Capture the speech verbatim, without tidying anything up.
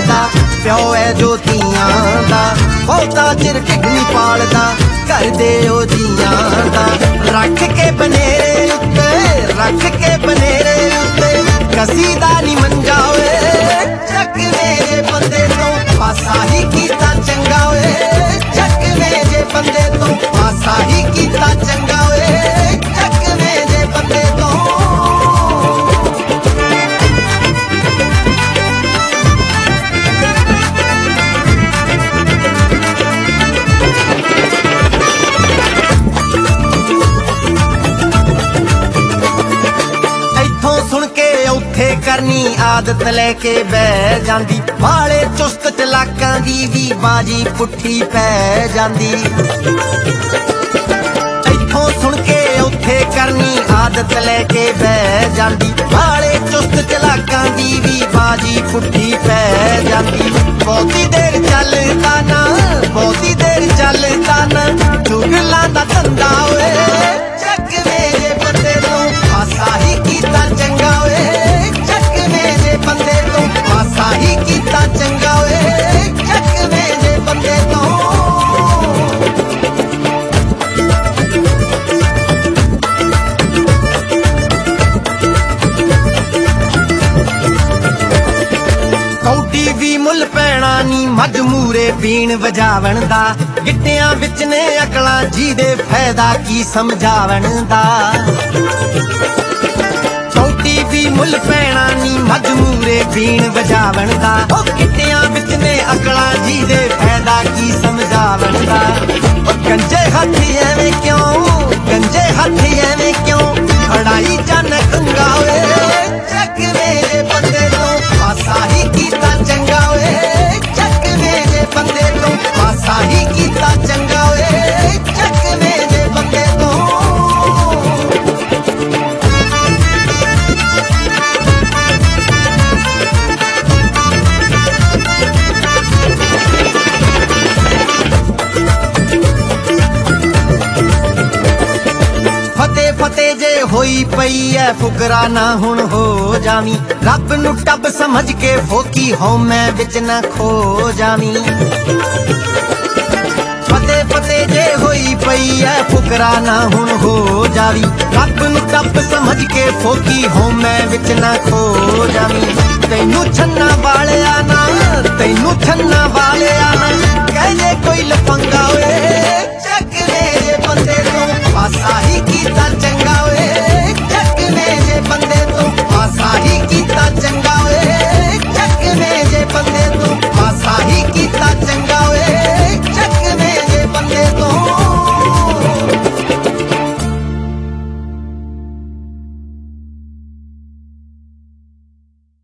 दा प्यो है जो धीआं दा बहुता चिर ढिग नहीं पालदा घर दे ओ जियां दा रख के बनेरे उत्ते रख के बनेरे उत्ते कसीदा नी मंजा वे चक मेरे बंदे तो पासा ही कीता चंगा वे चक मेरे बंदे तो पासा ही कीता चंगा वे चक मेरे बंदे तो करनी आदत लेके बह जांदी वाले चुस्त चलाकां दी भी बाजी पुट्ठी पै जांदी इत्थों सुन के उत्थे करनी आदत लेके बह जांदी वाले चुस्त चलाकां दी भी बाजी पुट्ठी पै जांदी बहुती देर चलदा ना बहुती देर चलदा ना चुगलां दा धंधा ओए चक मेरे बंदे तो पासा ही कीता चंगा ओए बंदे तो पासा ही कीता चंगा वे चक मेरे बंदे तो कौडी भी मुल पैना नी मजमूरे पीण वजावन दा गिट्टियां विच ने अकलां जी दे फायदा की समझावन दा भी मुल पैना नी मजमूरे पीण वजावन दा गिट्टियां विच ने अकलां जी दे फायदा की समझावन दा गंजे हाथी एवें क्यों गंजे हाथी एवें क्यों अड़ाई जान कंगा वे चक मेरे बंदे तो पासा ही कीता चंगा वे चक मेरे बंदे तो पासा ही कीता चंगा वे चक मेरे बंदे तो फते जे होई पई है फुकरा ना हुण हो जावी रब नू टब समझ के फोकी हो मैं विच ना खो जावी फते फते जे होई पई है फुकरा ना हुण हो जावी रब नू टब समझ के फोकी हो मैं विच ना खो जावी तैनू छन्ना